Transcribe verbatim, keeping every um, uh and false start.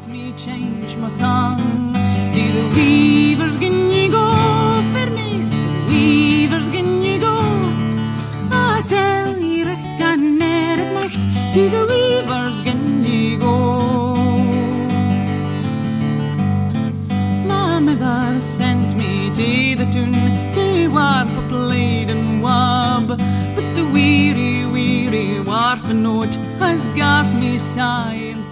let me change my song. To the weavers gin ye go, fair maids, to the weavers gin ye go. I tell ye recht gan neer at night, to the weavers gin ye go. My mother sent me to the tune to warp a blade and wab, but the weary, weary warping note has got me sighing